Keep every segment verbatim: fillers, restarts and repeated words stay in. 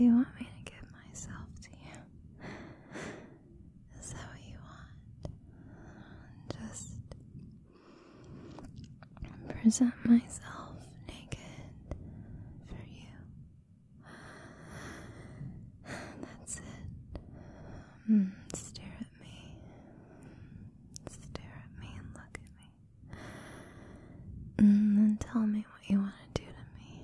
Do you want me to give myself to you? Is that what you want? Just present myself naked for you. That's it. Mm, stare at me. Stare at me and look at me. And then tell me what you want to do to me.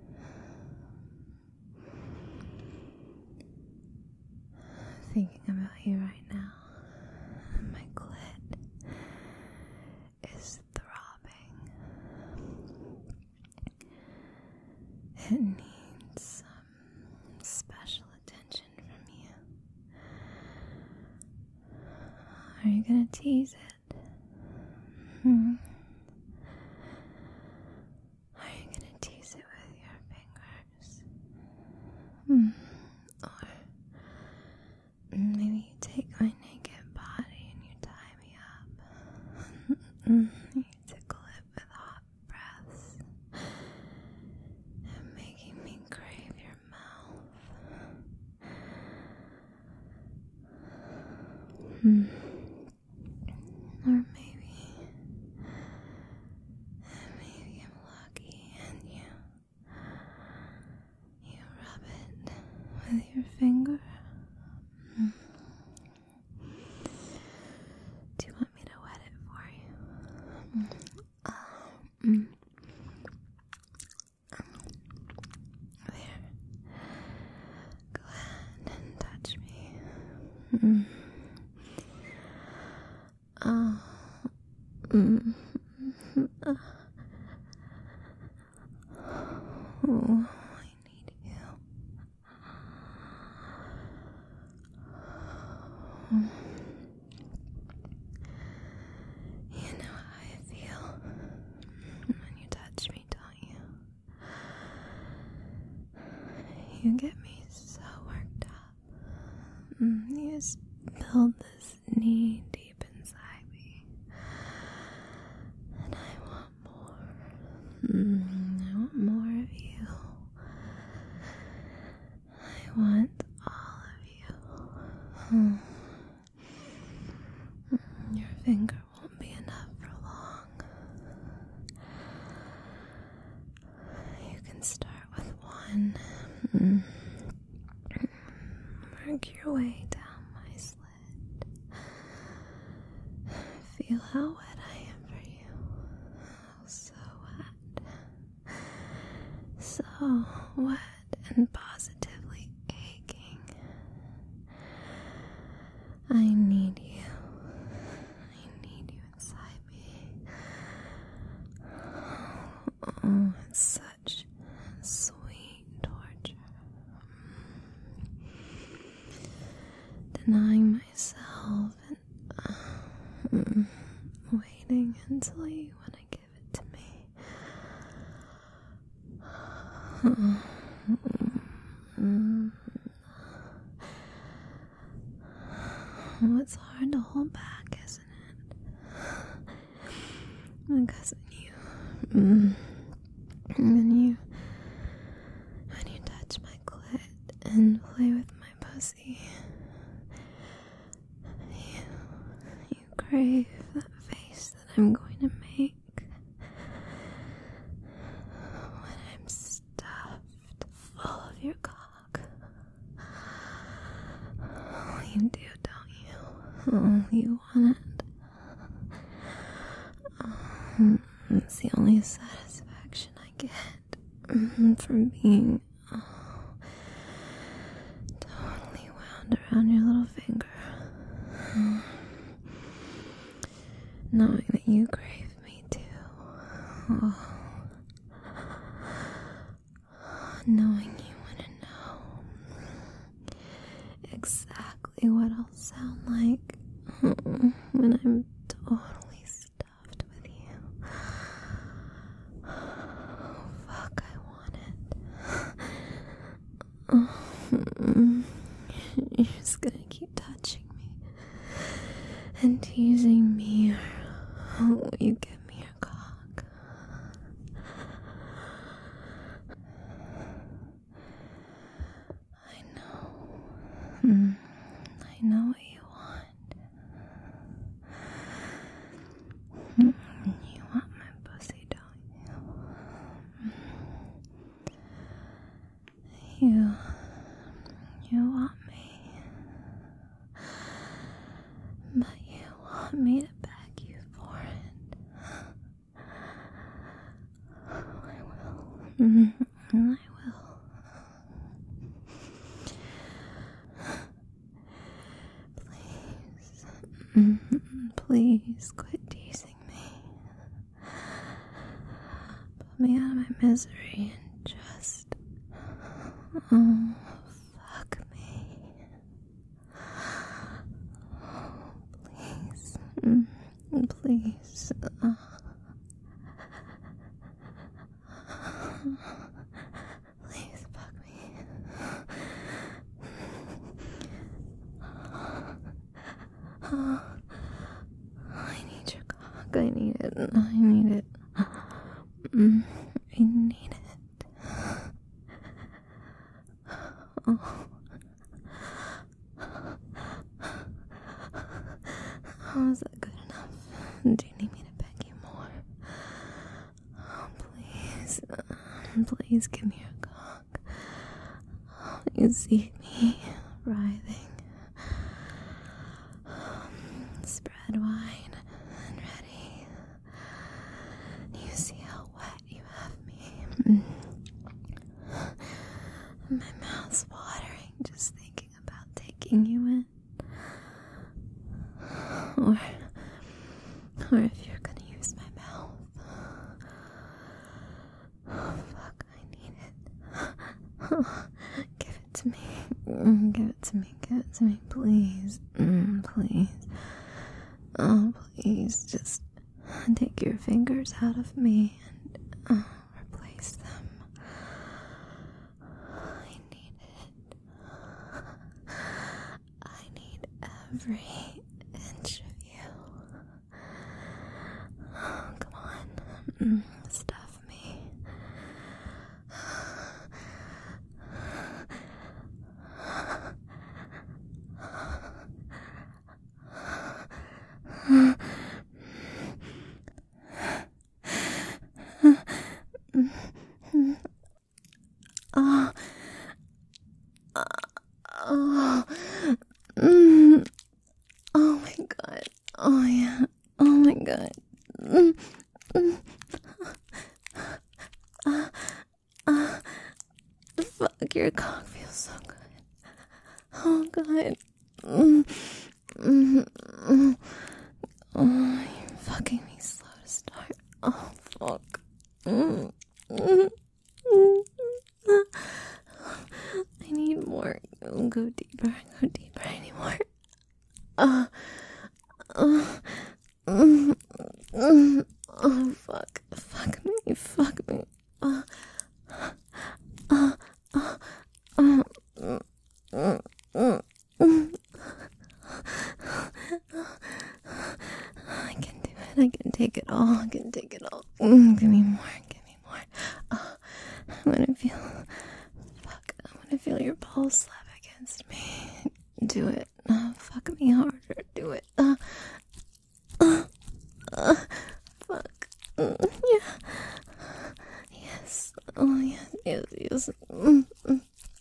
Thinking about you right now. My clit is throbbing. It needs some special attention from you. Are you gonna tease it? Hmm. Are you gonna tease it with your fingers? Hmm. Or maybe you take my naked body and you tie me up. You tickle it with hot breaths and making me crave your mouth. Hmm. Or maybe, maybe I'm lucky and you, you rub it with your finger. Hmm. Do you want me to wet it for you? Mm. Uh, mm. There. Go ahead and touch me. Mm. Oh. Mm. Uh. Oh, I need you. You know how I feel when you touch me, don't you? You get me so worked up. Mm, you just build this need deep inside me. And I want more. Mm, I want more of you. I want all of you. Mm. Your finger won't be enough for long. You can start with one. Mm. Work your way down my slit. Feel how wet I am for you. Oh, so wet. So wet and positively aching. I need you. I need you inside me. Oh, it's such sweet torture. Denying myself and uh, mm, waiting until you want to give it to me. Uh, mm, oh, it's hard to hold back, isn't it? Because when you, mm, when you, when you touch my clit and play with my pussy, you, you crave that face that I'm going to make when I'm stuffed full of your cock. Oh, you do, don't you? Oh, you want it. Oh, it's the only satisfaction I get from being oh, totally wound around your little finger. Oh, knowing that you crave me too. Oh, knowing you want to know exactly what I'll sound like oh, when I'm totally stuffed with you. Oh, fuck, I want it. Oh, you're just gonna keep touching me and teasing me, or oh, will you give me your cock? I Mm, I know what you want. Mm, you want my pussy, don't you? You, you want me, but you want me to beg you for it. I will. Mm, I will. Please, mm, please quit teasing me. Put me out of my misery and just, oh, fuck me. Please, mm, please. Uh, please fuck me. Oh, I need your cock. I need it. I need it. Mm, I need it. Oh. Oh, is that good enough? Do you need me to beg you more? Oh, please. Um, please give me your cock. Oh, you see me writhing. Spread wide and ready. You see how wet you have me. My mouth's watering just thinking about taking you in. Or, or if you're gonna use my mouth. Oh, fuck, I need it. Give it to me. Mm, give it to me. Give it to me, please. Mm, please. Oh, please, just take your fingers out of me and uh, replace them. I need it. I need every inch of you. Oh, come on. Mm, stuff me. Oh, oh, mm. Oh my god. Oh yeah. Oh my god. Mm. Mm. Uh, uh, fuck, your cock feels so good. Oh god. Mm. Mm. Mm. Oh, you're fucking me slow to start. Oh fuck. Mm. Mm. I need more. Go deeper. Go deeper. I need more. Uh, uh, mm, mm, oh fuck. Fuck me. Fuck me. Uh, uh, uh, uh, mm, mm, mm, mm. I can do it. I can take it all. I can take it all. Mm, give me more. Give me more. Uh, I want to feel. Fuck. I want to feel your pulse slap against me. Do it. Uh, fuck me harder. Do it. Uh, uh, uh, fuck. Mm, yeah. Yes. Oh, yes. Yes. Yes. Mm, mm.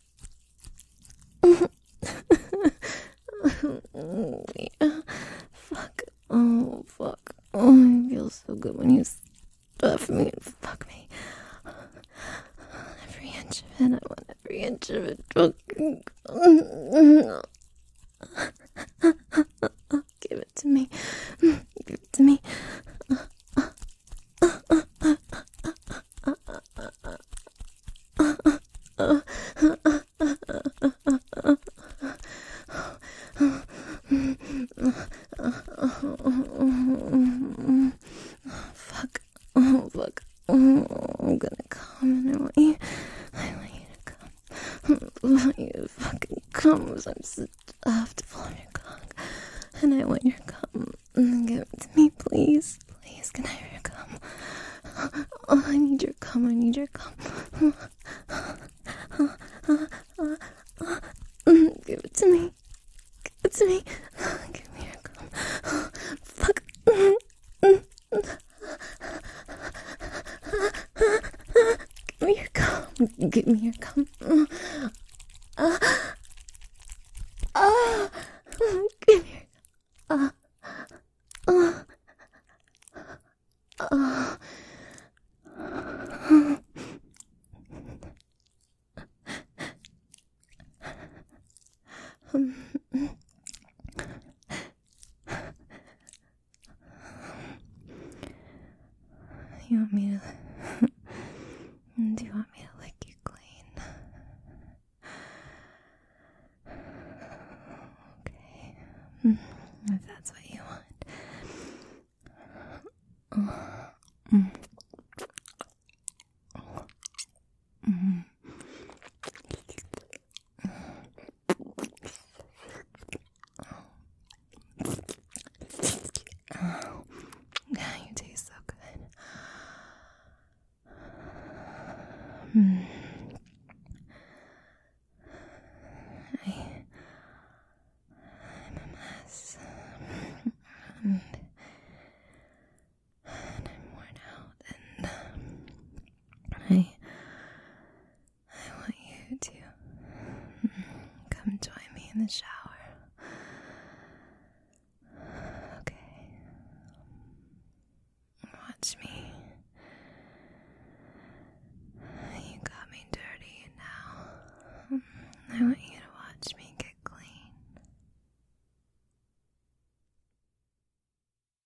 Oh, yeah. Fuck. Oh, fuck. Oh, it feels so good when you stuff me and fuck me. Every inch of it. I want every inch of it. Give it to me. Give it to me. Fuck. Oh, fuck. Oh, I'm gonna come and I want you. I want you to come. I want you to fucking come because I'm so after on your cock. And I want your cum. Give it to me, please. Please, can I have your cum? Oh, I need your cum. I need your cum. Give it to me. You want me to... Do you want me to lick you clean? Okay. If that's what you want. Mm. Mm. You taste so good. Mm. I, I'm a mess. And, and I'm worn out. And I, I want you to come join me in the shower. Okay. Watch me